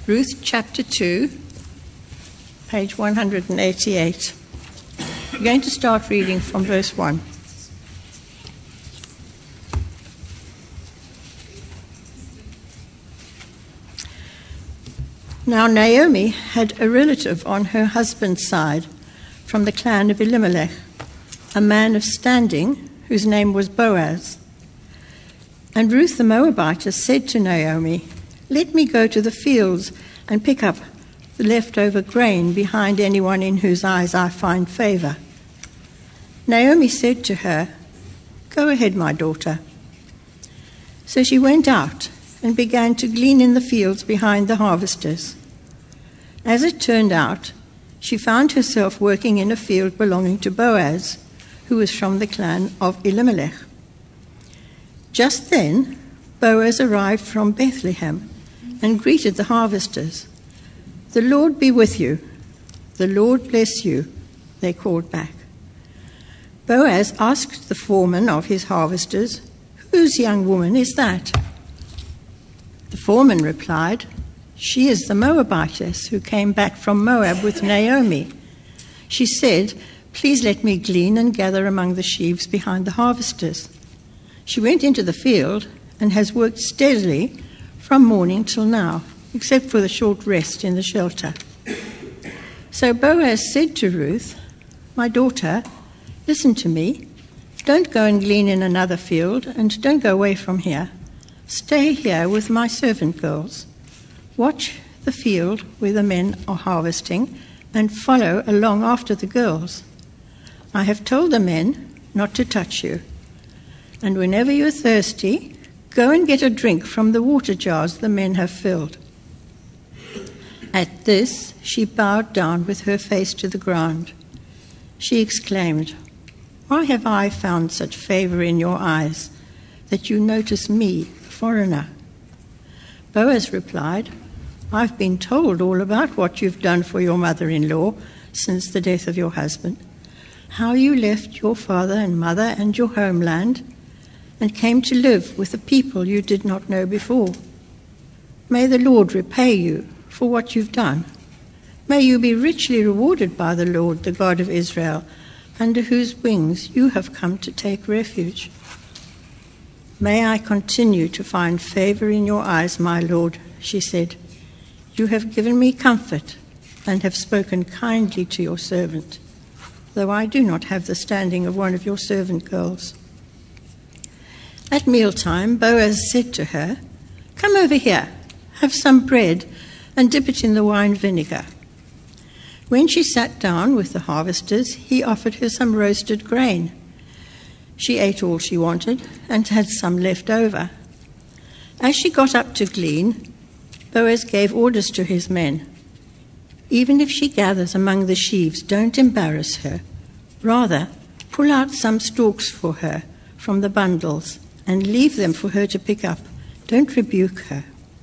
Ruth chapter 2, page 188. We're going to start reading from verse 1. Now Naomi had a relative on her husband's side from the clan of Elimelech, a man of standing whose name was Boaz. And Ruth the Moabitess said to Naomi, "Let me go to the fields and pick up the leftover grain behind anyone in whose eyes I find favor." Naomi said to her, "Go ahead, my daughter." So she went out and began to glean in the fields behind the harvesters. As it turned out, she found herself working in a field belonging to Boaz, who was from the clan of Elimelech. Just then, Boaz arrived from Bethlehem and greeted the harvesters. "The Lord be with you. The Lord bless you," they called back. Boaz asked the foreman of his harvesters, "Whose young woman is that?" The foreman replied, "She is the Moabitess who came back from Moab with Naomi. She said, 'Please let me glean and gather among the sheaves behind the harvesters.' She went into the field and has worked steadily from morning till now, except for the short rest in the shelter." So Boaz said to Ruth, "My daughter, listen to me. Don't go and glean in another field, and don't go away from here. Stay here with my servant girls. Watch the field where the men are harvesting and follow along after the girls. I have told the men not to touch you. And whenever you're thirsty, go and get a drink from the water jars the men have filled." At this, she bowed down with her face to the ground. She exclaimed, "Why have I found such favor in your eyes, that you notice me, a foreigner?" Boaz replied, "I've been told all about what you've done for your mother-in-law since the death of your husband, how you left your father and mother and your homeland and came to live with a people you did not know before. May the Lord repay you for what you've done. May you be richly rewarded by the Lord, the God of Israel, under whose wings you have come to take refuge. May I continue to find favor in your eyes, my Lord," she said. "You have given me comfort and have spoken kindly to your servant, though I do not have the standing of one of your servant girls." At mealtime, Boaz said to her, "Come over here, have some bread, and dip it in the wine vinegar." When she sat down with the harvesters, he offered her some roasted grain. She ate all she wanted and had some left over. As she got up to glean, Boaz gave orders to his men. "Even if she gathers among the sheaves, don't embarrass her. Rather, pull out some stalks for her from the bundles and leave them for her to pick up. Don't rebuke her."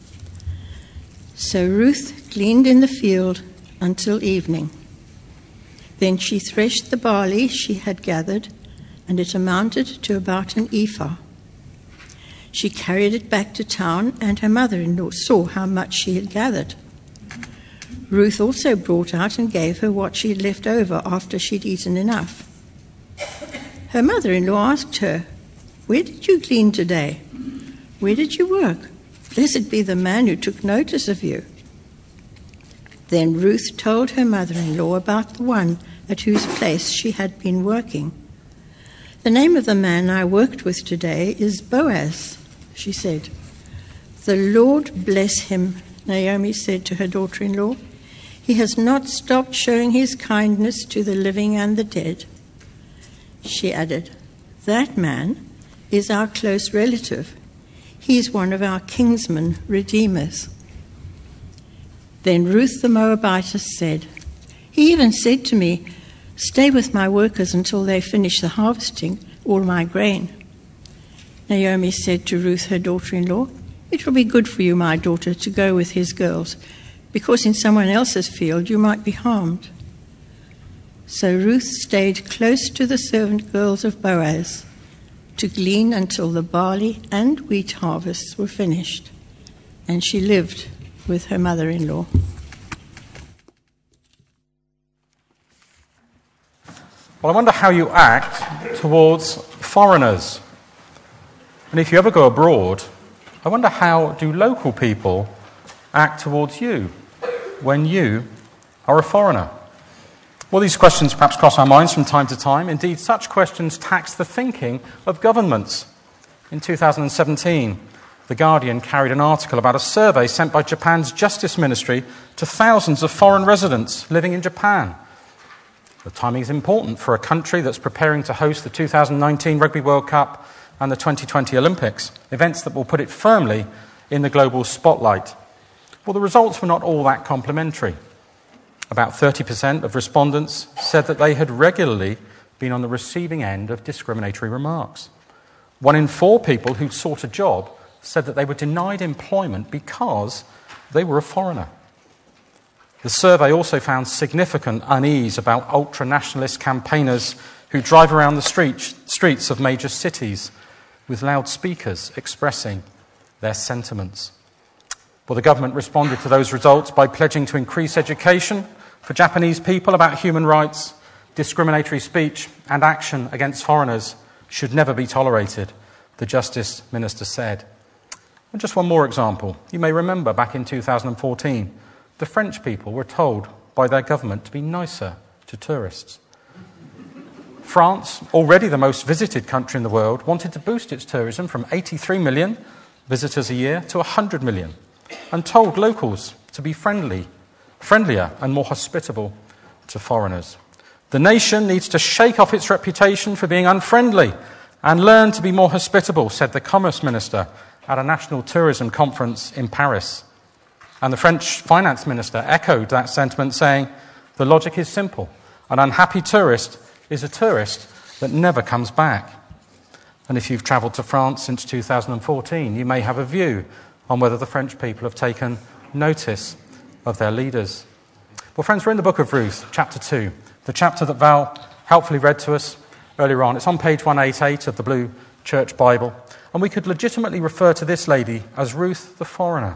So Ruth gleaned in the field until evening. Then she threshed the barley she had gathered, and it amounted to about an ephah. She carried it back to town, and her mother-in-law saw how much she had gathered. Ruth also brought out and gave her what she had left over after she'd eaten enough. Her mother-in-law asked her, "Where did you glean today? Where did you work? Blessed be the man who took notice of you." Then Ruth told her mother-in-law about the one at whose place she had been working. "The name of the man I worked with today is Boaz," she said. "The Lord bless him," Naomi said to her daughter-in-law. "He has not stopped showing his kindness to the living and the dead." She added, "That man is our close relative. He is one of our kinsman redeemers." Then Ruth the Moabitess said, "He even said to me, 'Stay with my workers until they finish the harvesting all my grain.'" Naomi said to Ruth, her daughter-in-law, "It will be good for you, my daughter, to go with his girls, because in someone else's field you might be harmed." So Ruth stayed close to the servant girls of Boaz to glean until the barley and wheat harvests were finished, and she lived with her mother-in-law. Well, I wonder how you act towards foreigners. And if you ever go abroad, I wonder how do local people act towards you when you are a foreigner? Well, these questions perhaps cross our minds from time to time. Indeed, such questions tax the thinking of governments. In 2017, The Guardian carried an article about a survey sent by Japan's Justice Ministry to thousands of foreign residents living in Japan. The timing is important for a country that's preparing to host the 2019 Rugby World Cup and the 2020 Olympics, events that will put it firmly in the global spotlight. Well, the results were not all that complimentary. About 30% of respondents said that they had regularly been on the receiving end of discriminatory remarks. 1 in 4 people who sought a job said that they were denied employment because they were a foreigner. The survey also found significant unease about ultra-nationalist campaigners who drive around the streets of major cities with loudspeakers expressing their sentiments. Well, the government responded to those results by pledging to increase education for Japanese people about human rights, discriminatory speech, and action against foreigners should never be tolerated, the Justice Minister said. And just one more example. You may remember back in 2014, the French people were told by their government to be nicer to tourists. France, already the most visited country in the world, wanted to boost its tourism from 83 million visitors a year to 100 million, and told locals to be friendlier and more hospitable to foreigners. The nation needs to shake off its reputation for being unfriendly and learn to be more hospitable, said the Commerce Minister at a national tourism conference in Paris. And the French Finance Minister echoed that sentiment, saying, "The logic is simple. An unhappy tourist is a tourist that never comes back." And if you've travelled to France since 2014, you may have a view on whether the French people have taken notice of their leaders. Well, friends, we're in the book of Ruth, chapter 2, the chapter that Val helpfully read to us earlier on. It's on page 188 of the Blue Church Bible, and we could legitimately refer to this lady as Ruth the foreigner.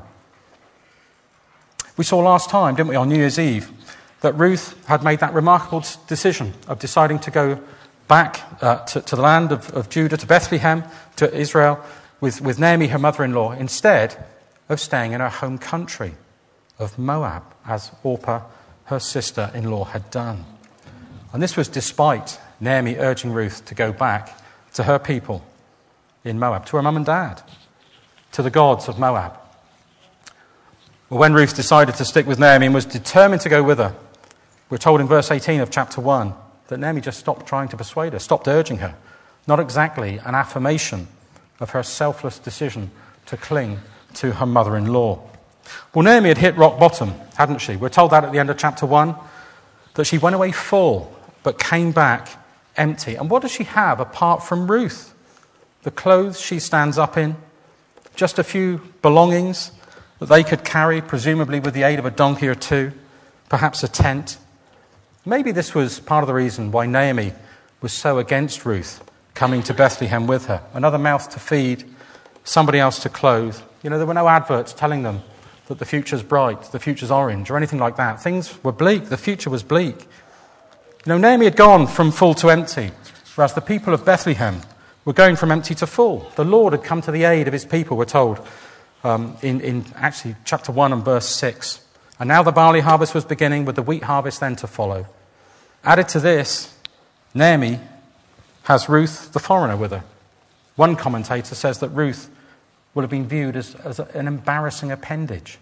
We saw last time, didn't we, on New Year's Eve, that Ruth had made that remarkable decision of deciding to go back to the land of Judah, to Bethlehem, to Israel, with Naomi, her mother-in-law, instead of staying in her home country of Moab, as Orpah, her sister-in-law, had done. And this was despite Naomi urging Ruth to go back to her people in Moab, to her mum and dad, to the gods of Moab. Well, when Ruth decided to stick with Naomi and was determined to go with her, we're told in verse 18 of chapter 1 that Naomi just stopped trying to persuade her, stopped urging her. Not exactly an affirmation of her selfless decision to cling to her mother-in-law. Well, Naomi had hit rock bottom, hadn't she? We're told that at the end of chapter 1, that she went away full, but came back empty. And what does she have apart from Ruth? The clothes she stands up in, just a few belongings that they could carry, presumably with the aid of a donkey or two, perhaps a tent. Maybe this was part of the reason why Naomi was so against Ruth coming to Bethlehem with her. Another mouth to feed, somebody else to clothe. You know, there were no adverts telling them that the future's bright, the future's orange, or anything like that. Things were bleak. The future was bleak. You know, Naomi had gone from full to empty, whereas the people of Bethlehem were going from empty to full. The Lord had come to the aid of his people, we're told, in actually chapter 1 and verse 6. And now the barley harvest was beginning, with the wheat harvest then to follow. Added to this, Naomi has Ruth the foreigner with her. One commentator says that Ruth will have been viewed as an embarrassing appendage,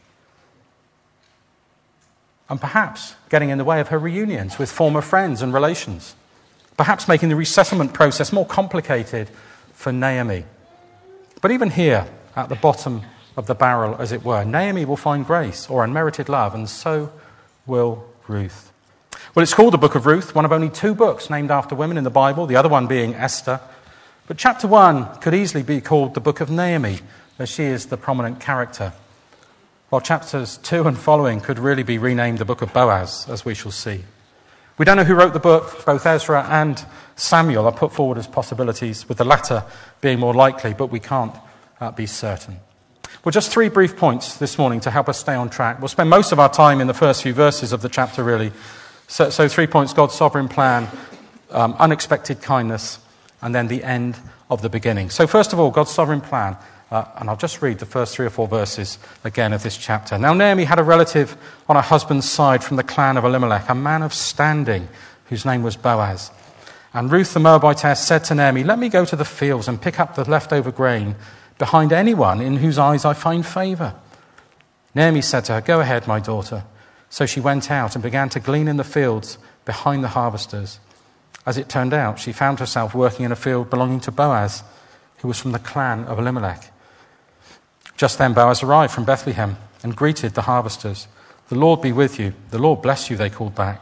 and perhaps getting in the way of her reunions with former friends and relations, perhaps making the resettlement process more complicated for Naomi. But even here, at the bottom of the barrel, as it were, Naomi will find grace or unmerited love, and so will Ruth. Well, it's called the Book of Ruth, one of only 2 books named after women in the Bible, the other one being Esther. But chapter 1 could easily be called the Book of Naomi, as she is the prominent character, while chapters 2 and following could really be renamed the Book of Boaz, as we shall see. We don't know who wrote the book. Both Ezra and Samuel are put forward as possibilities, with the latter being more likely, but we can't be certain. Well, just 3 brief points this morning to help us stay on track. We'll spend most of our time in the first few verses of the chapter, really. So 3 points: God's sovereign plan, unexpected kindness, and then the end of the beginning. So first of all, God's sovereign plan. And I'll just read the first 3 or 4 verses again of this chapter. Now Naomi had a relative on her husband's side from the clan of Elimelech, a man of standing, whose name was Boaz. And Ruth the Moabitess said to Naomi, "Let me go to the fields and pick up the leftover grain behind anyone in whose eyes I find favor." Naomi said to her, "Go ahead, my daughter." So she went out and began to glean in the fields behind the harvesters. As it turned out, she found herself working in a field belonging to Boaz, who was from the clan of Elimelech. Just then Boaz arrived from Bethlehem and greeted the harvesters. "The Lord be with you." "The Lord bless you," they called back.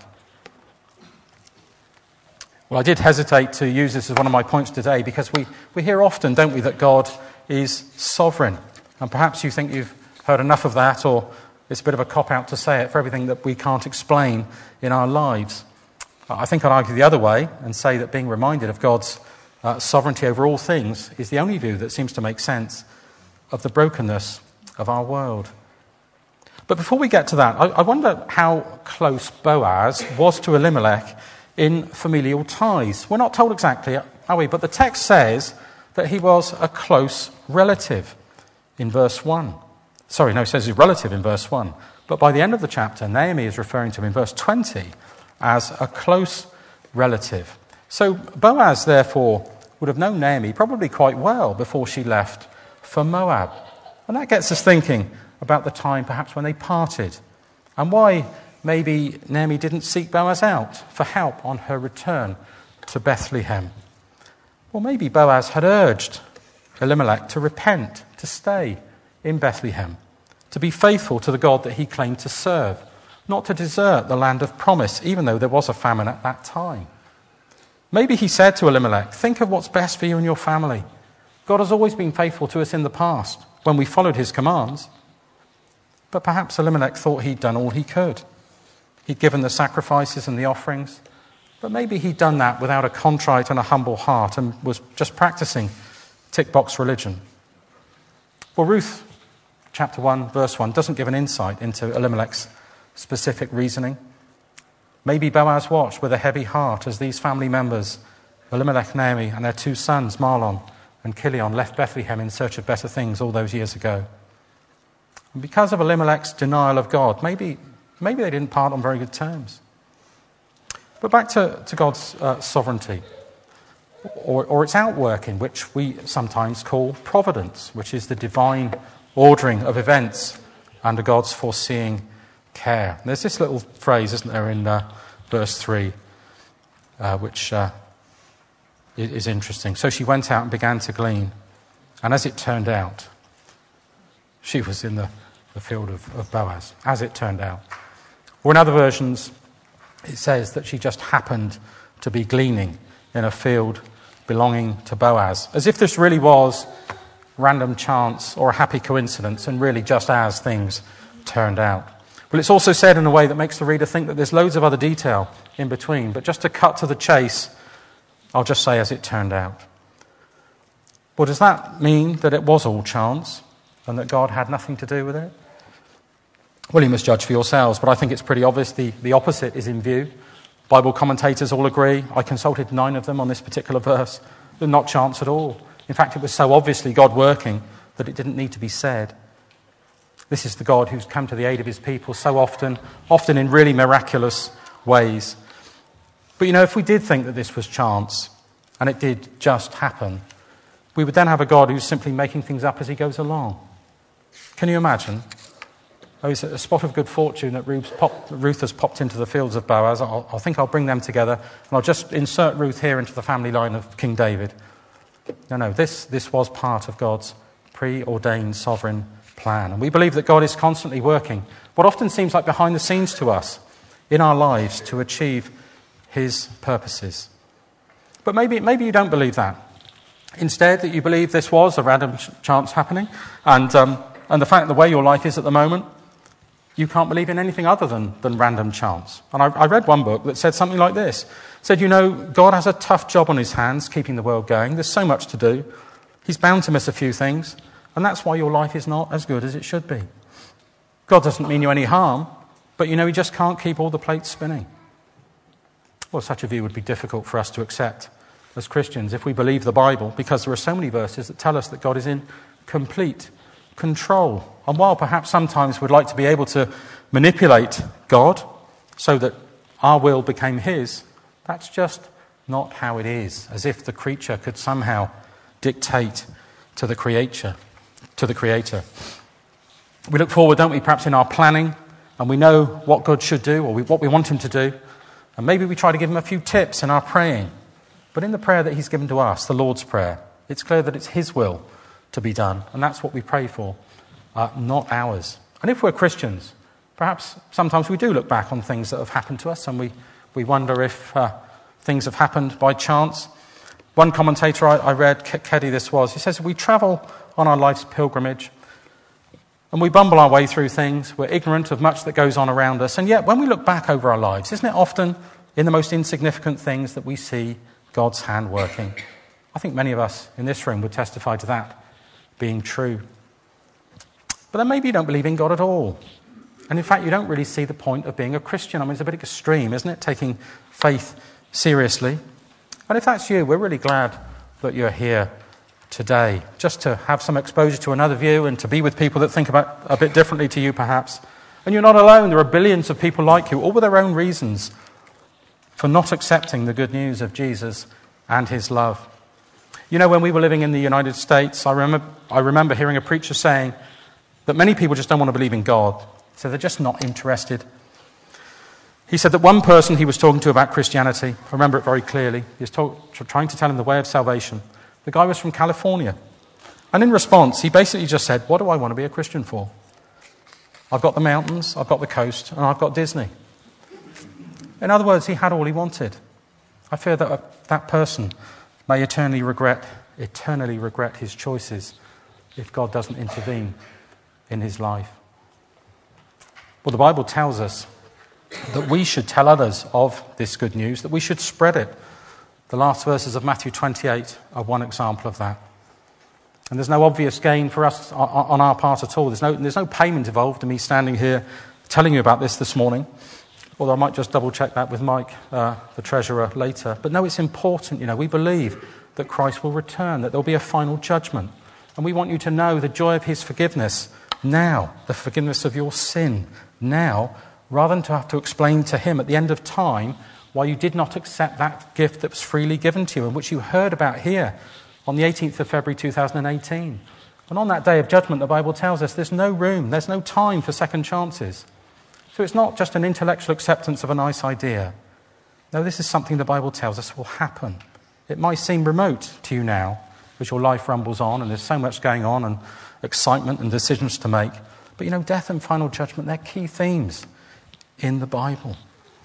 Well, I did hesitate to use this as one of my points today because we hear often, don't we, that God is sovereign. And perhaps you think you've heard enough of that, or it's a bit of a cop-out to say it for everything that we can't explain in our lives. I think I'd argue the other way and say that being reminded of God's sovereignty over all things is the only view that seems to make sense of the brokenness of our world. But before we get to that, I wonder how close Boaz was to Elimelech in familial ties. We're not told exactly, are we? But the text says that he was a close relative in verse 1. Sorry, no, it says he's relative in verse 1. But by the end of the chapter, Naomi is referring to him in verse 20 as a close relative. So Boaz, therefore, would have known Naomi probably quite well before she left for Moab. And that gets us thinking about the time perhaps when they parted and why maybe Naomi didn't seek Boaz out for help on her return to Bethlehem. Well, maybe Boaz had urged Elimelech to repent, to stay in Bethlehem, to be faithful to the God that he claimed to serve, not to desert the land of promise, even though there was a famine at that time. Maybe he said to Elimelech, "Think of what's best for you and your family. God has always been faithful to us in the past when we followed his commands." But perhaps Elimelech thought he'd done all he could. He'd given the sacrifices and the offerings, but maybe he'd done that without a contrite and a humble heart and was just practicing tick-box religion. Well, Ruth chapter 1, verse 1 doesn't give an insight into Elimelech's specific reasoning. Maybe Boaz watched with a heavy heart as these family members, Elimelech, Naomi, and their 2 sons, Mahlon and Chilion, left Bethlehem in search of better things all those years ago. And because of Elimelech's denial of God, maybe they didn't part on very good terms. But back to God's sovereignty, or its outworking, which we sometimes call providence, which is the divine ordering of events under God's foreseeing care. There's this little phrase, isn't there, in verse 3, which is interesting. So she went out and began to glean, and as it turned out, she was in the field of Boaz, as it turned out. Or in other versions, it says that she just happened to be gleaning in a field belonging to Boaz, as if this really was random chance or a happy coincidence, and really just as things turned out. Well, it's also said in a way that makes the reader think that there's loads of other detail in between, but just to cut to the chase, I'll just say as it turned out. Well, does that mean that it was all chance and that God had nothing to do with it? Well, you must judge for yourselves, but I think it's pretty obvious the opposite is in view. Bible commentators all agree. I consulted 9 of them on this particular verse. They're not chance at all. In fact, it was so obviously God working that it didn't need to be said. This is the God who's come to the aid of his people so often in really miraculous ways. But if we did think that this was chance, and it did just happen, we would then have a God who's simply making things up as he goes along. Can you imagine? Oh, it's a spot of good fortune that Ruth has popped into the fields of Boaz. I think I'll bring them together, and I'll just insert Ruth here into the family line of King David. No, this was part of God's preordained sovereign plan. And we believe that God is constantly working what often seems like behind the scenes to us in our lives to achieve his purposes. But maybe you don't believe that. Instead, that you believe this was a random chance happening, and the fact the way your life is at the moment, you can't believe in anything other than random chance. And I read one book that said something like this. It said, God has a tough job on his hands keeping the world going. There's so much to do. He's bound to miss a few things. And that's why your life is not as good as it should be. God doesn't mean you any harm, but he just can't keep all the plates spinning. Well, such a view would be difficult for us to accept as Christians if we believe the Bible, because there are so many verses that tell us that God is in complete control. And while perhaps sometimes we'd like to be able to manipulate God so that our will became his, that's just not how it is, as if the creature could somehow dictate to the Creator. We look forward, don't we, perhaps in our planning, and we know what God should do or what we want him to do, and maybe we try to give him a few tips in our praying. But in the prayer that he's given to us, the Lord's Prayer, it's clear that it's his will to be done, and that's what we pray for, not ours. And if we're Christians, perhaps sometimes we do look back on things that have happened to us, and we wonder if things have happened by chance. One commentator I read, Keddy this was, he says, we travel on our life's pilgrimage, and we bumble our way through things, we're ignorant of much that goes on around us, and yet when we look back over our lives, isn't it often in the most insignificant things that we see God's hand working? I think many of us in this room would testify to that being true. But then maybe you don't believe in God at all. And in fact, you don't really see the point of being a Christian. I mean, it's a bit extreme, isn't it? Taking faith seriously. And if that's you, we're really glad that you're here today, just to have some exposure to another view and to be with people that think about a bit differently to you, perhaps. And you're not alone. There are billions of people like you, all with their own reasons for not accepting the good news of Jesus and his love. You know, when we were living in the United States, I remember hearing a preacher saying that many people just don't want to believe in God, so they're just not interested. He said that one person he was talking to about Christianity, I remember it very clearly, he was trying to tell him the way of salvation. The guy was from California. And in response, he basically just said, what do I want to be a Christian for? I've got the mountains, I've got the coast, and I've got Disney. In other words, he had all he wanted. I fear that that person may eternally regret his choices if God doesn't intervene in his life. Well, the Bible tells us that we should tell others of this good news, that we should spread it. The last verses of Matthew 28 are one example of that. And there's no obvious gain for us on our part at all. There's no payment involved in me standing here telling you about this morning, although I might just double check that with Mike, the treasurer, later. But no, it's important. We believe that Christ will return, that there'll be a final judgment. And we want you to know the joy of his forgiveness now, the forgiveness of your sin now, rather than to have to explain to him at the end of time why you did not accept that gift that was freely given to you and which you heard about here on the 18th of February 2018. And on that day of judgment, the Bible tells us there's no room, there's no time for second chances. So it's not just an intellectual acceptance of a nice idea. No, this is something the Bible tells us will happen. It might seem remote to you now as your life rumbles on and there's so much going on and excitement and decisions to make. But death and final judgment, they're key themes in the Bible.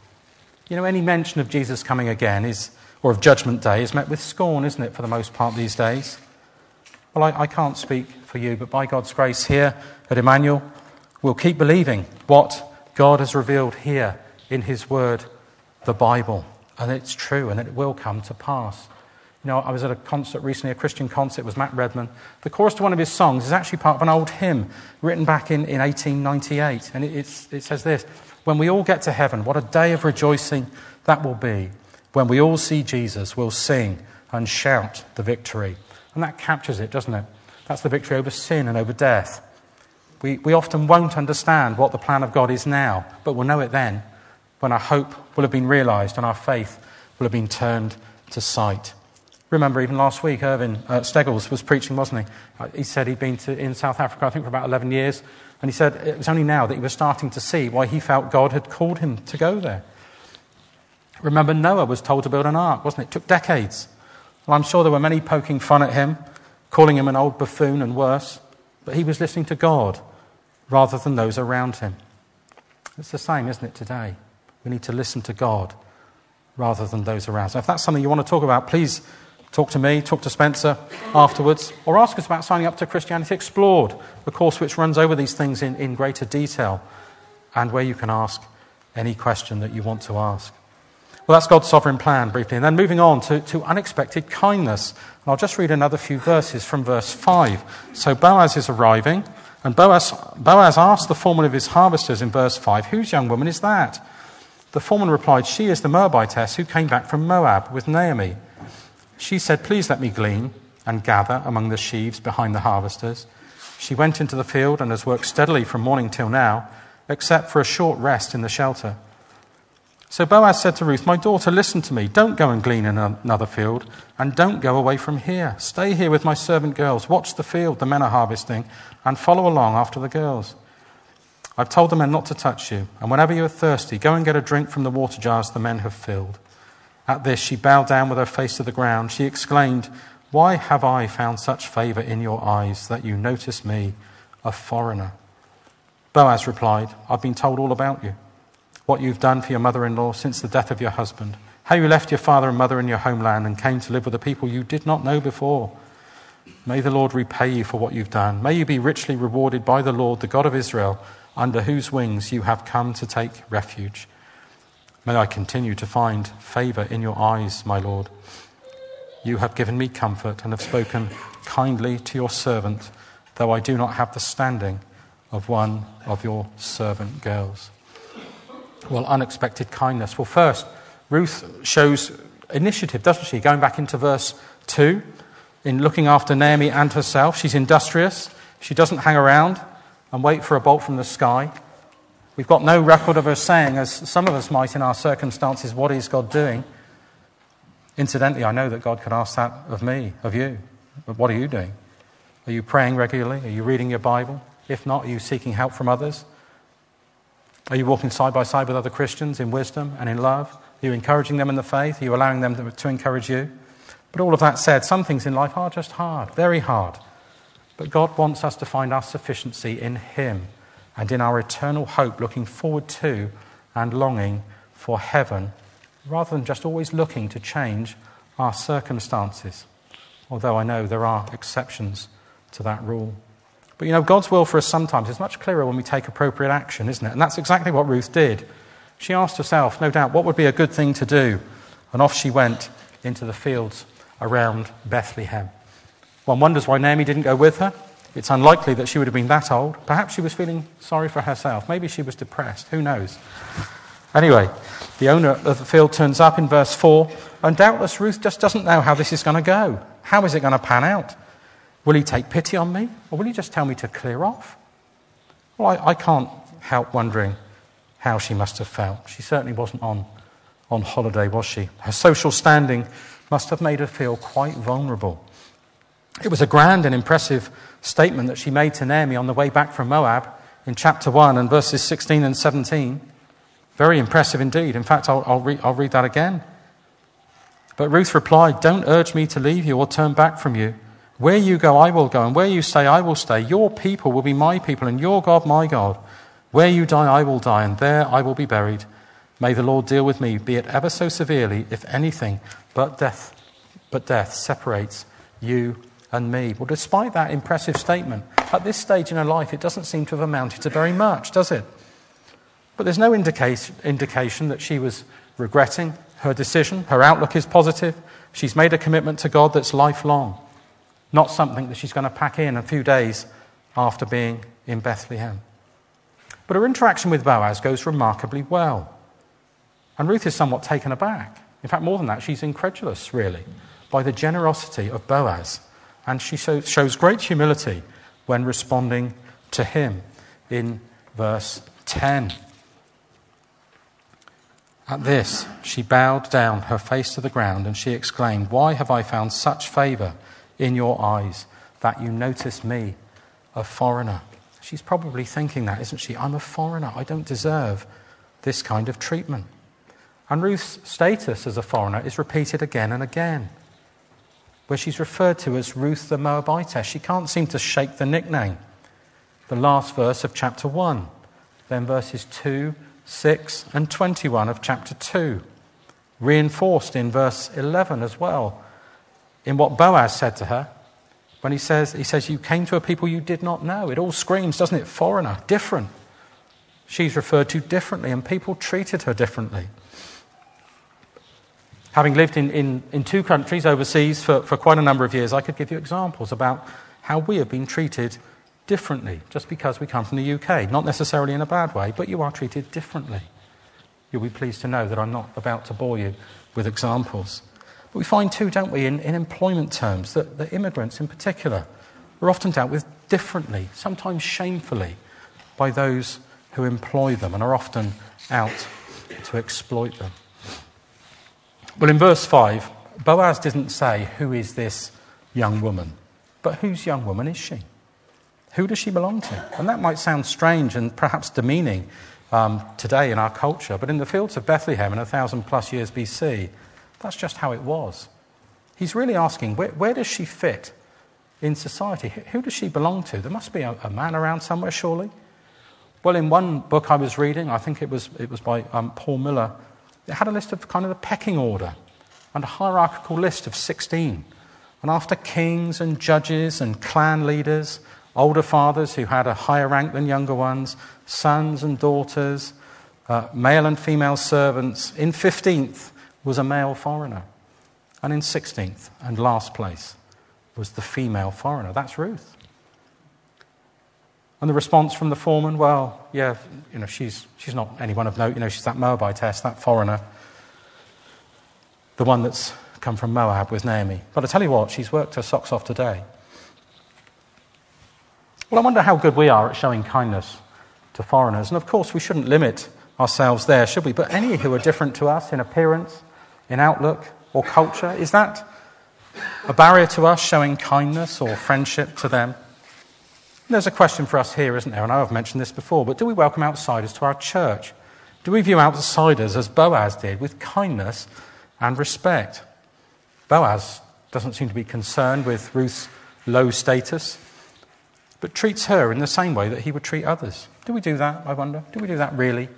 Any mention of Jesus coming again or of Judgment Day is met with scorn, isn't it, for the most part these days? Well, I can't speak for you, but by God's grace here at Emmanuel, we'll keep believing what God has revealed here in his word, the Bible. And it's true, and it will come to pass. I was at a concert recently, a Christian concert. It was Matt Redman. The chorus to one of his songs is actually part of an old hymn written back in 1898. And it says this: when we all get to heaven, what a day of rejoicing that will be. When we all see Jesus, we'll sing and shout the victory. And that captures it, doesn't it? That's the victory over sin and over death. We often won't understand what the plan of God is now, but we'll know it then, when our hope will have been realised and our faith will have been turned to sight. Remember, even last week, Irvin Steggles was preaching, wasn't he? He said he'd been in South Africa, I think, for about 11 years. And he said it was only now that he was starting to see why he felt God had called him to go there. Remember, Noah was told to build an ark, wasn't it? It took decades. Well, I'm sure there were many poking fun at him, calling him an old buffoon and worse. But he was listening to God rather than those around him. It's the same, isn't it, today? We need to listen to God rather than those around us. So if that's something you want to talk about, please talk to me, talk to Spencer afterwards, or ask us about signing up to Christianity Explored, a course which runs over these things in greater detail and where you can ask any question that you want to ask. Well, that's God's sovereign plan, briefly. And then moving on to unexpected kindness. And I'll just read another few verses from verse 5. So Boaz is arriving, and Boaz asked the foreman of his harvesters in verse 5, "Whose young woman is that?" The foreman replied, "She is the Moabitess who came back from Moab with Naomi." She said, "Please let me glean and gather among the sheaves behind the harvesters." She went into the field and has worked steadily from morning till now, except for a short rest in the shelter. So Boaz said to Ruth, "My daughter, listen to me. Don't go and glean in another field, and don't go away from here. Stay here with my servant girls. Watch the field the men are harvesting, and follow along after the girls. I've told the men not to touch you, and whenever you are thirsty, go and get a drink from the water jars the men have filled." At this, she bowed down with her face to the ground. She exclaimed, "Why have I found such favor in your eyes that you notice me, a foreigner?" Boaz replied, "I've been told all about you, what you've done for your mother-in-law since the death of your husband, how you left your father and mother in your homeland and came to live with a people you did not know before. May the Lord repay you for what you've done. May you be richly rewarded by the Lord, the God of Israel, under whose wings you have come to take refuge. May I continue to find favor in your eyes, my Lord. You have given me comfort and have spoken kindly to your servant, though I do not have the standing of one of your servant girls." Well, unexpected kindness. Well, first, Ruth shows initiative, doesn't she? Going back into verse 2, in looking after Naomi and herself. She's industrious. She doesn't hang around and wait for a bolt from the sky. We've got no record of her saying, as some of us might in our circumstances, "What is God doing?" Incidentally, I know that God could ask that of me, of you. But what are you doing? Are you praying regularly? Are you reading your Bible? If not, are you seeking help from others? Are you walking side by side with other Christians in wisdom and in love? Are you encouraging them in the faith? Are you allowing them to encourage you? But all of that said, some things in life are just hard, very hard. But God wants us to find our sufficiency in Him and in our eternal hope, looking forward to and longing for heaven, rather than just always looking to change our circumstances. Although I know there are exceptions to that rule. But you know, God's will for us sometimes is much clearer when we take appropriate action, isn't it? And that's exactly what Ruth did. She asked herself, no doubt, what would be a good thing to do? And off she went into the fields around Bethlehem. One wonders why Naomi didn't go with her. It's unlikely that she would have been that old. Perhaps she was feeling sorry for herself. Maybe she was depressed. Who knows? Anyway, the owner of the field turns up in verse 4, and doubtless Ruth just doesn't know how this is going to go. How is it going to pan out? Will he take pity on me, or will he just tell me to clear off? Well, I can't help wondering how she must have felt. She certainly wasn't on holiday, was she? Her social standing must have made her feel quite vulnerable. It was a grand and impressive statement that she made to Naomi on the way back from Moab in chapter 1 and verses 16 and 17. Very impressive indeed. In fact, I'll read that again. But Ruth replied, "Don't urge me to leave you or turn back from you. Where you go, I will go, and where you stay, I will stay. Your people will be my people, and your God, my God. Where you die, I will die, and there I will be buried. May the Lord deal with me, be it ever so severely, if anything but death separates you and me." Well, despite that impressive statement, at this stage in her life, it doesn't seem to have amounted to very much, does it? But there's no indication that she was regretting her decision. Her outlook is positive. She's made a commitment to God that's lifelong, not something that she's going to pack in a few days after being in Bethlehem. But her interaction with Boaz goes remarkably well. And Ruth is somewhat taken aback. In fact, more than that, she's incredulous, really, by the generosity of Boaz. And she shows great humility when responding to him in verse 10. At this, she bowed down her face to the ground and she exclaimed, "Why have I found such favor in your eyes that you notice me, a foreigner?" She's probably thinking that, isn't she? I'm a foreigner. I don't deserve this kind of treatment. And Ruth's status as a foreigner is repeated again and again, where she's referred to as Ruth the Moabitess. She can't seem to shake the nickname. The last verse of chapter 1, then verses 2, 6 and 21 of chapter 2, reinforced in verse 11 as well, in what Boaz said to her when he says, "You came to a people you did not know." It all screams, doesn't it? Foreigner, different. She's referred to differently and people treated her differently. Having lived in two countries overseas for quite a number of years, I could give you examples about how we have been treated differently just because we come from the UK. Not necessarily in a bad way, but you are treated differently. You'll be pleased to know that I'm not about to bore you with examples. But we find too, don't we, in employment terms, that the immigrants in particular are often dealt with differently, sometimes shamefully, by those who employ them and are often out to exploit them. Well, in verse 5, Boaz didn't say, "Who is this young woman?" But whose young woman is she? Who does she belong to? And that might sound strange and perhaps demeaning today in our culture, but in the fields of Bethlehem in 1,000+ years BC, that's just how it was. He's really asking, where does she fit in society? Who does she belong to? There must be a man around somewhere, surely. Well, in one book I was reading, I think it was by Paul Miller, it had a list of kind of the pecking order and a hierarchical list of 16. And after kings and judges and clan leaders, older fathers who had a higher rank than younger ones, sons and daughters, male and female servants, in 15th was a male foreigner. And in 16th and last place was the female foreigner. That's Ruth. And the response from the foreman, well, yeah, she's not anyone of note. She's that Moabitess, that foreigner, the one that's come from Moab with Naomi. But I tell you what, she's worked her socks off today. Well, I wonder how good we are at showing kindness to foreigners. And of course, we shouldn't limit ourselves there, should we? But any who are different to us in appearance, in outlook, or culture, is that a barrier to us showing kindness or friendship to them? There's a question for us here, isn't there? And I've mentioned this before, but do we welcome outsiders to our church? Do we view outsiders as Boaz did, with kindness and respect? Boaz doesn't seem to be concerned with Ruth's low status, but treats her in the same way that he would treat others. Do we do that, I wonder? Do we do that really?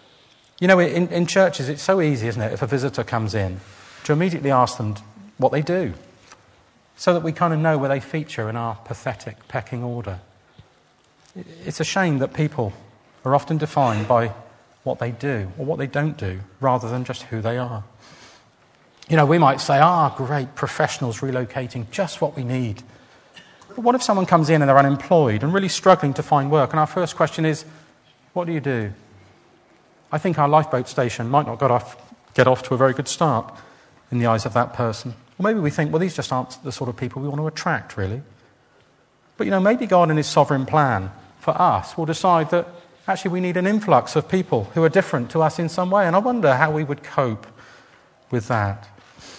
In churches, it's so easy, isn't it, if a visitor comes in, to immediately ask them what they do, so that we kind of know where they feature in our pathetic pecking order. It's a shame that people are often defined by what they do or what they don't do, rather than just who they are. We might say, great, professionals relocating, just what we need. But what if someone comes in and they're unemployed and really struggling to find work? And our first question is, what do you do? I think our lifeboat station might not get off to a very good start in the eyes of that person. Or maybe we think, well, these just aren't the sort of people we want to attract, really. But, maybe God in his sovereign plan for us will decide that actually we need an influx of people who are different to us in some way. And I wonder how we would cope with that.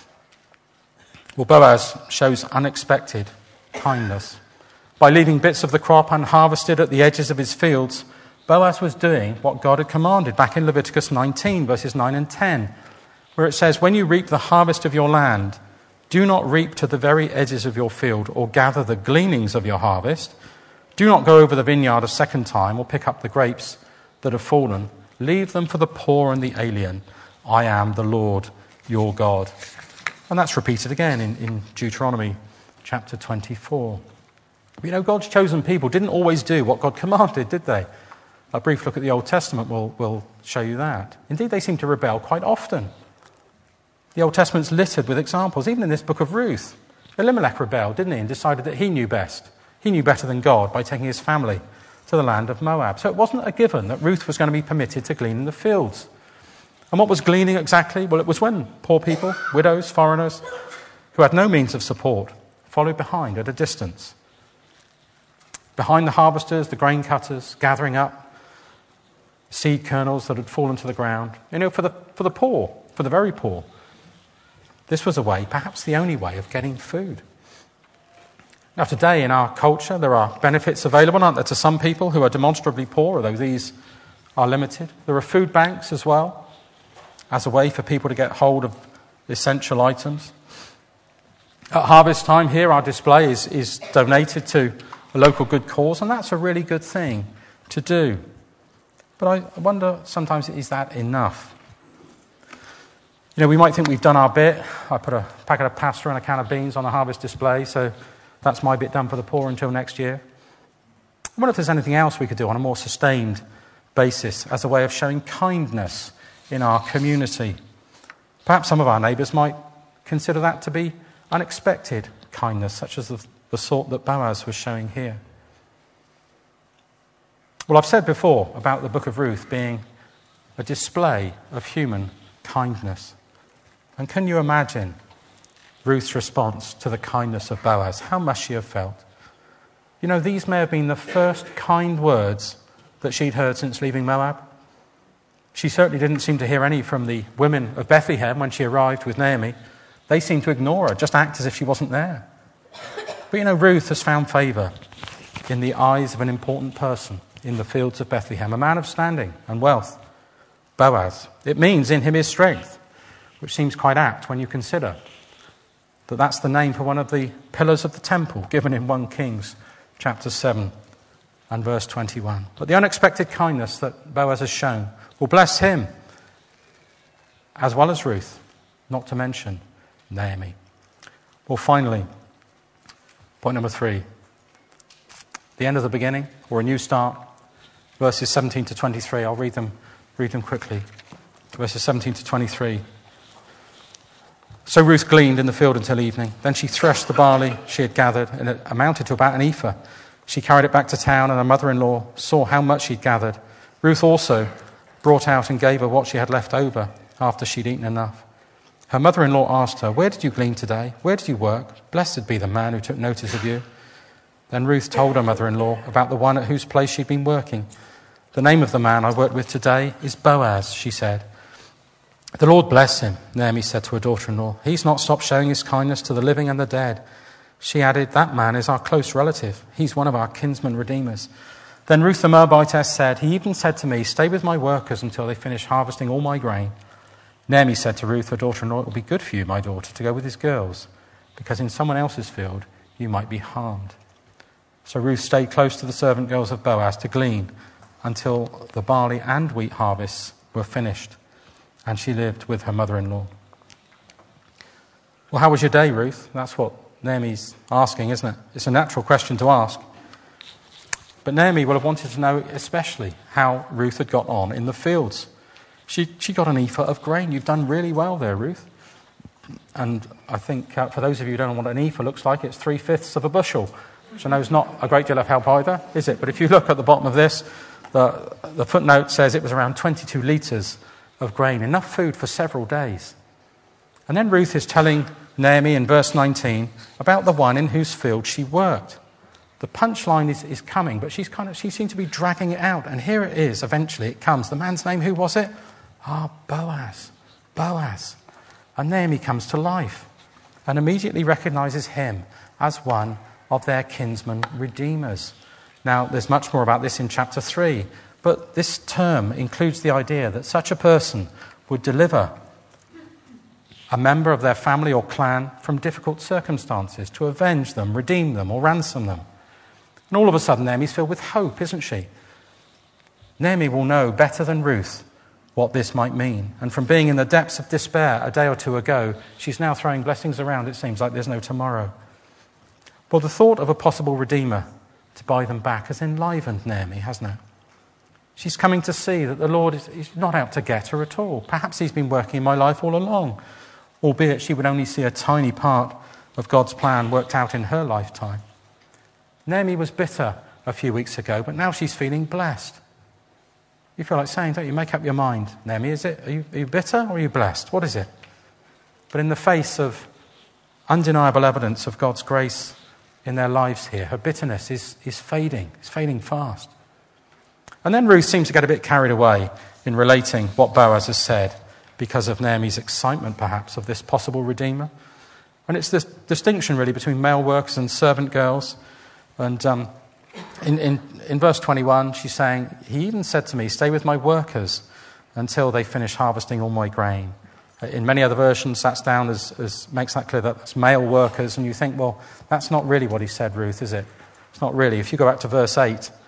Well, Boaz shows unexpected kindness. By leaving bits of the crop unharvested at the edges of his fields, Boaz was doing what God had commanded back in Leviticus 19, verses 9 and 10, where it says, "When you reap the harvest of your land, do not reap to the very edges of your field or gather the gleanings of your harvest. Do not go over the vineyard a second time or pick up the grapes that have fallen. Leave them for the poor and the alien. I am the Lord your God." And that's repeated again in Deuteronomy chapter 24. God's chosen people didn't always do what God commanded, did they? A brief look at the Old Testament will show you that. Indeed, they seem to rebel quite often. The Old Testament's littered with examples. Even in this book of Ruth, Elimelech rebelled, didn't he, and decided that he knew best. He knew better than God by taking his family to the land of Moab. So it wasn't a given that Ruth was going to be permitted to glean in the fields. And what was gleaning exactly? Well, it was when poor people, widows, foreigners, who had no means of support, followed behind at a distance. Behind the harvesters, the grain cutters, gathering up seed kernels that had fallen to the ground. For the poor, for the very poor. This was a way, perhaps the only way, of getting food. Now, today in our culture, there are benefits available, aren't there, to some people who are demonstrably poor, although these are limited. There are food banks as well, as a way for people to get hold of essential items. At harvest time here, our display is donated to a local good cause, and that's a really good thing to do. But I wonder sometimes, is that enough? We might think we've done our bit. I put a packet of pasta and a can of beans on the harvest display, so that's my bit done for the poor until next year. I wonder if there's anything else we could do on a more sustained basis as a way of showing kindness in our community Perhaps some of our neighbours might consider that to be unexpected kindness, such as the sort that Boaz was showing here. Well, I've said before about the book of Ruth being a display of human kindness. And can you imagine Ruth's response to the kindness of Boaz? How must she have felt? You know, these may have been the first kind words that she'd heard since leaving Moab. She certainly didn't seem to hear any from the women of Bethlehem when she arrived with Naomi. They seemed to ignore her, just act as if she wasn't there. But you know, Ruth has found favour in the eyes of an important person in the fields of Bethlehem, a man of standing and wealth, Boaz. It means in him is strength, which seems quite apt when you consider that that's the name for one of the pillars of the temple given in 1 Kings chapter 7 and verse 21. But the unexpected kindness that Boaz has shown will bless him as well as Ruth, not to mention Naomi. Well, finally, point number 3. The end of the beginning, or a new start, verses 17 to 23. I'll read them quickly. Verses 17 to 23. So Ruth gleaned in the field until evening. Then she threshed the barley she had gathered, and it amounted to about an ephah. She carried it back to town, and her mother-in-law saw how much she'd gathered. Ruth also brought out and gave her what she had left over after she'd eaten enough. Her mother-in-law asked her, "Where did you glean today? Where did you work? Blessed be the man who took notice of you." Then Ruth told her mother-in-law about the one at whose place she'd been working. "The name of the man I worked with today is Boaz," she said. "The Lord bless him," Naomi said to her daughter-in-law. "He's not stopped showing his kindness to the living and the dead." She added, "That man is our close relative. He's one of our kinsman redeemers." Then Ruth the Moabitess said, "He even said to me, 'Stay with my workers until they finish harvesting all my grain.'" Naomi said to Ruth, her daughter-in-law, "It will be good for you, my daughter, to go with his girls, because in someone else's field you might be harmed." So Ruth stayed close to the servant girls of Boaz to glean until the barley and wheat harvests were finished, and she lived with her mother-in-law. Well, how was your day, Ruth? That's what Naomi's asking, isn't it? It's a natural question to ask. But Naomi will have wanted to know especially how Ruth had got on in the fields. She got an ephah of grain. You've done really well there, Ruth. And I think for those of you who don't know what an ephah looks like, it's 3/5 of a bushel, which I know is not a great deal of help either, is it? But if you look at the bottom of this, the footnote says it was around 22 litres of grain, enough food for several days. And then Ruth is telling Naomi in verse 19 about the one in whose field she worked. The punchline is coming, but she seemed to be dragging it out. And here it is, eventually it comes. The man's name, who was it? Boaz. Boaz. And Naomi comes to life and immediately recognises him as one of their kinsman redeemers. Now, there's much more about this in chapter 3, but this term includes the idea that such a person would deliver a member of their family or clan from difficult circumstances, to avenge them, redeem them, or ransom them. And all of a sudden, Naomi's filled with hope, isn't she? Naomi will know better than Ruth what this might mean. And from being in the depths of despair a day or two ago, she's now throwing blessings around. It seems like there's no tomorrow. Well, the thought of a possible redeemer to buy them back has enlivened Naomi, hasn't it? She's coming to see that the Lord is not out to get her at all. Perhaps he's been working in my life all along, albeit she would only see a tiny part of God's plan worked out in her lifetime. Naomi was bitter a few weeks ago, but now she's feeling blessed. You feel like saying, don't you? Make up your mind, Naomi. Are you bitter or are you blessed? What is it? But in the face of undeniable evidence of God's grace in their lives here, her bitterness is fading. It's fading fast. And then Ruth seems to get a bit carried away in relating what Boaz has said because of Naomi's excitement, perhaps, of this possible redeemer. And it's this distinction, really, between male workers and servant girls. And in verse 21, she's saying, he even said to me, stay with my workers until they finish harvesting all my grain. In many other versions, that's down as makes that clear that that's male workers. And you think, well, that's not really what he said, Ruth, is it? It's not really. If you go back to verse 8, he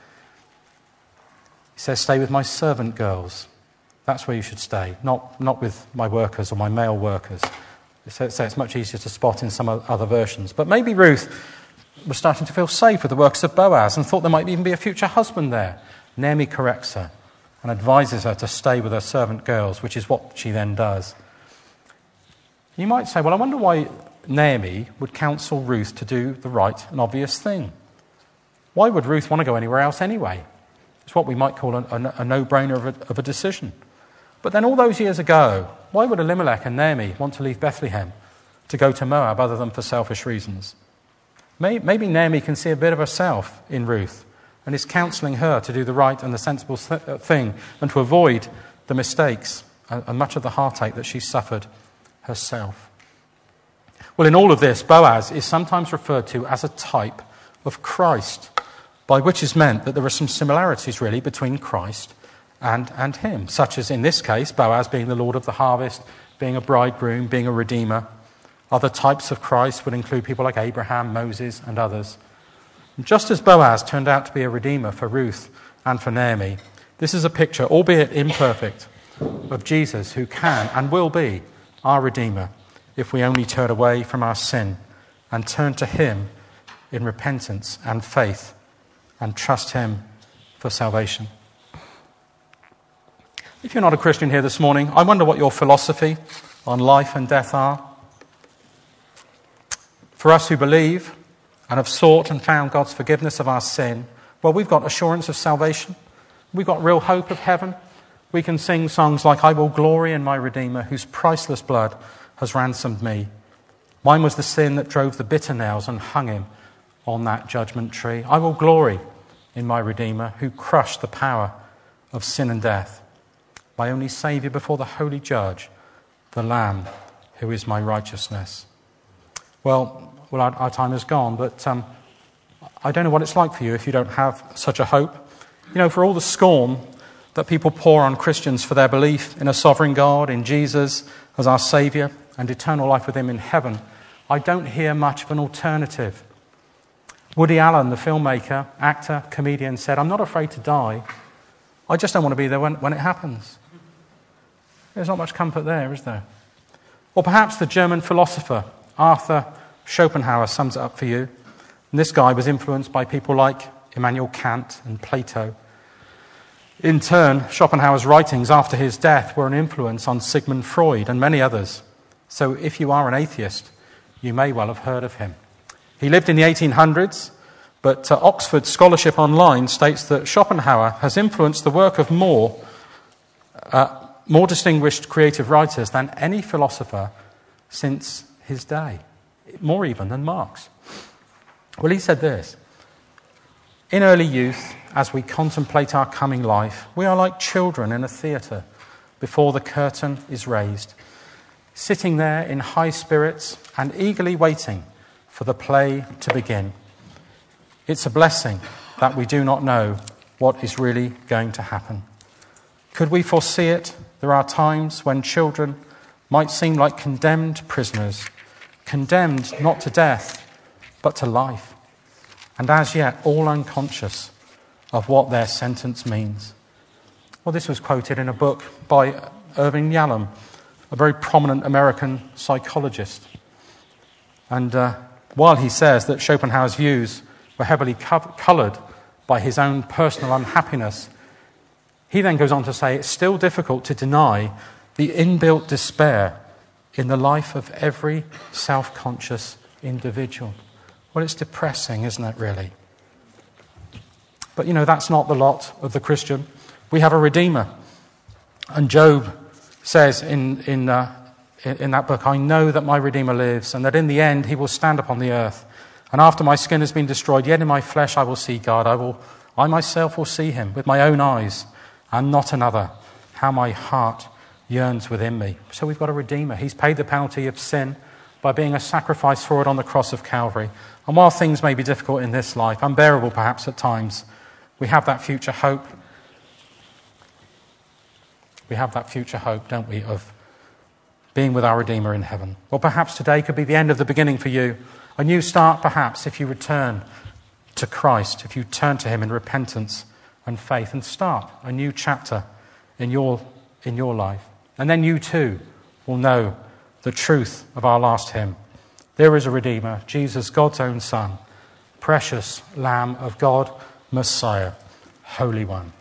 says, stay with my servant girls. That's where you should stay, not with my workers or my male workers. So it's much easier to spot in some other versions. But maybe Ruth was starting to feel safe with the workers of Boaz and thought there might even be a future husband there. Naomi corrects her and advises her to stay with her servant girls, which is what she then does. You might say, well, I wonder why Naomi would counsel Ruth to do the right and obvious thing. Why would Ruth want to go anywhere else anyway? It's what we might call a no-brainer of a decision. But then all those years ago, why would Elimelech and Naomi want to leave Bethlehem to go to Moab other than for selfish reasons? Maybe Naomi can see a bit of herself in Ruth and is counselling her to do the right and the sensible thing and to avoid the mistakes and much of the heartache that she suffered herself. Well, in all of this, Boaz is sometimes referred to as a type of Christ, by which is meant that there are some similarities really between Christ and him, such as in this case, Boaz being the Lord of the harvest, being a bridegroom, being a redeemer. Other types of Christ would include people like Abraham, Moses, and others. And just as Boaz turned out to be a redeemer for Ruth and for Naomi, this is a picture, albeit imperfect, of Jesus who can and will be our redeemer if we only turn away from our sin and turn to him in repentance and faith and trust him for salvation. If you're not a Christian here this morning, I wonder what your philosophy on life and death are. For us who believe and have sought and found God's forgiveness of our sin, well, we've got assurance of salvation. We've got real hope of heaven. We can sing songs like, I will glory in my Redeemer, whose priceless blood has ransomed me. Mine was the sin that drove the bitter nails and hung him on that judgment tree. I will glory in my Redeemer, who crushed the power of sin and death. My only Saviour before the Holy Judge, the Lamb who is my righteousness. Well, our time is gone, but I don't know what it's like for you if you don't have such a hope. You know, for all the scorn that people pour on Christians for their belief in a sovereign God, in Jesus as our Saviour, and eternal life with him in heaven, I don't hear much of an alternative. Woody Allen, the filmmaker, actor, comedian, said, I'm not afraid to die. I just don't want to be there when it happens. There's not much comfort there, is there? Or perhaps the German philosopher, Arthur Schopenhauer, sums it up for you. And this guy was influenced by people like Immanuel Kant and Plato. In turn, Schopenhauer's writings after his death were an influence on Sigmund Freud and many others. So if you are an atheist, you may well have heard of him. He lived in the 1800s, but Oxford Scholarship Online states that Schopenhauer has influenced the work of more distinguished creative writers than any philosopher since his day, more even than Marx. Well, he said this: in early youth, as we contemplate our coming life, we are like children in a theatre before the curtain is raised, sitting there in high spirits and eagerly waiting for the play to begin. It's a blessing that we do not know what is really going to happen. Could we foresee it? There are times when children might seem like condemned prisoners, condemned not to death, but to life, and as yet all unconscious of what their sentence means. Well, this was quoted in a book by Irving Yalom, a very prominent American psychologist. And while he says that Schopenhauer's views were heavily coloured by his own personal unhappiness, he then goes on to say it's still difficult to deny the inbuilt despair in the life of every self-conscious individual. Well, it's depressing, isn't it, really? But, you know, that's not the lot of the Christian. We have a Redeemer. And Job says in that book, I know that my Redeemer lives, and that in the end he will stand upon the earth. And after my skin has been destroyed, yet in my flesh I will see God. I myself will see him with my own eyes, and not another. How my heart yearns within me. So we've got a Redeemer. He's paid the penalty of sin by being a sacrifice for it on the cross of Calvary. And while things may be difficult in this life, unbearable perhaps at times, we have that future hope. We have that future hope, don't we, of being with our Redeemer in heaven. Well, perhaps today could be the end of the beginning for you. A new start, perhaps, if you return to Christ, if you turn to him in repentance and faith and start a new chapter in your life. And then you too will know the truth of our last hymn. There is a Redeemer, Jesus, God's own Son, precious Lamb of God, Messiah, Holy One.